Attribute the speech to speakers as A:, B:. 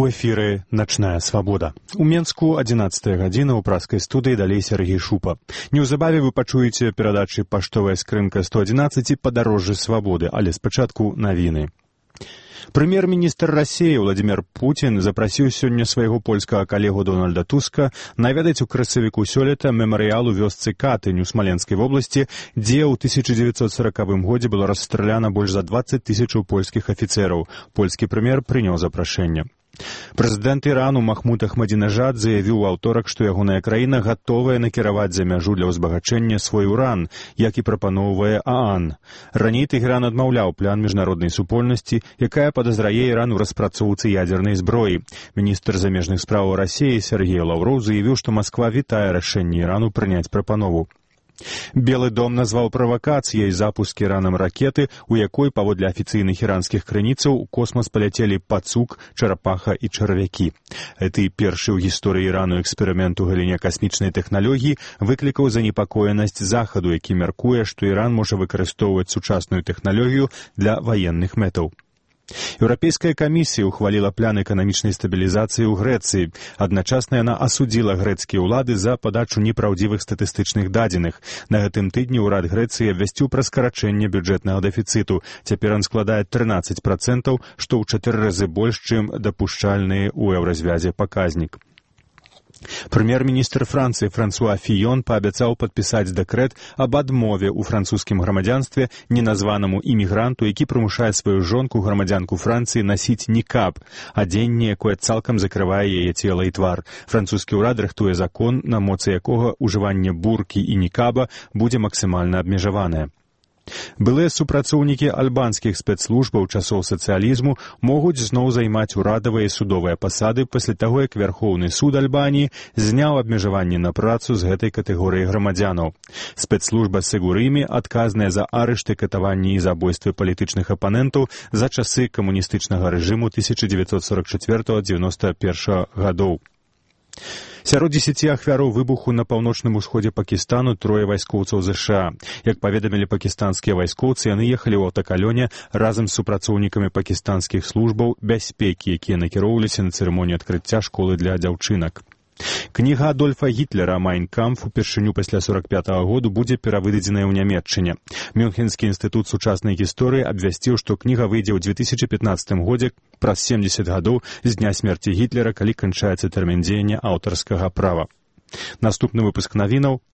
A: эфіры «Начная свабода». У Менску 11 гадзіна ў праскай студыі далей Сергей Шупа. Неўзабаве вы пачуеце перадачы «Паштовая скрынка 111» і «Падарожжы свабоды», але спачатку навіны. Прэм'ер-міністр Расіі Владзімір Пуцін запрасіў сёння свайго польскага калегу Дональда Туска наведаць у красавіку сёлета мемарыял у вёсцы Катынь у Смаленскай вобласці, дзе ў 1940 годзе было расстраляна больш за 20 000 польскіх афіцэраў. Польскі прэм'ер прыняў запрашэнне. Прэзідэнт Ірану Махмуд Ахмадзінежад заявіў у аўторак, што ягоная краіна гатовая накіраваць за мяжу для ўзбагачэння свой уран, як і прапаноўвае ААН. Раней Тэгеран адмаўляў план міжнароднай супольнасці, якая падазрае Іран у распрацоўцы ядзернай зброі. Міністр замежных спраў Расіі Сергей Лаўроў заявіў, што Масква вітае рашэнне Ірану прыняць прапанову. Белы дом назваў правакацыяй запуск Іранам ракеты, у якой, паводле афіцыйных іранскіх крыніцаў, у космас паляцелі пацук, чарапаха і чарвякі. Гэты першы ў гісторыі Ірану эксперымент у галіне касмічнай тэхналогіі выклікаў занепакоенасць Захаду, які мяркуе, што Іран можа выкарыстоўваць сучасную тэхналогію для ваенных мэтаў. Еўрапейская камісія ухваліла план эканамічнай стабілізацыі ў Грэцыі. Адначасна яна асудзіла грэцкія ўлады за падачу непраўдзівых статыстычных дадзеных. На гэтым тыдні ўрад Грэцыі абвясціў пра скарачэнне бюджэтнага дэфіцыту. Цяпер ён складае 13%, што ў 4 разы больш, чым дапушчальны ў еўразвязе паказнік. Прэм'ер-міністр Францыі Франсуа Фіён паабяцаў падпісаць дэкрэт аб адмове ў французскім грамадзянстве неназванаму імігранту, які прымушае сваю жонку, грамадзянку Францыі, насіць нікаб, адзенне, якое цалкам закрывае яе цела і твар. Французскі ўрад рыхтуе закон, на моцы якога ўжыванне буркі і нікаба будзе максімальна абмежаванае. Былыя супрацоўнікі альбанскіх спецслужбаў часоў сацыялізму могуць зноў займаць урадавыя і судовыя пасады пасля таго, як Вярхоўны суд Альбаніі зняў абмежаванне на працу з гэтай катэгорыі грамадзянаў. Спецслужба Сегурымі адказная за арышты, катаванні і забойствы палітычных апанентаў за часы камуністычнага рэжыму 1994-91 гадоў. Сярод 10 ахвяраў выбуху на паўночным усходзе Пакістану 3 вайскоўцаў ЗША. Як паведамілі пакістанскія вайскоўцы, яны ехалі ў аўтакалёне разам з супрацоўнікамі пакістанскіх службаў бяспекі, якія накіроўваліся на цырымонію адкрыцця школы для дзяўчынак. Кніга Адольфа Гітлера «Майн кампф» упершыню пасля 45-го году будзе перавыдадзеная ў Нямецчыне. Мюнхенскі інстытут сучаснай гісторыі абвясціў, што кніга выйдзе ў 2015 годзе праз 70 гадоў з дня смерці Гітлера, калі канчаецца тэрмін дзеяння аўтарскага права. Наступны выпуск навінаў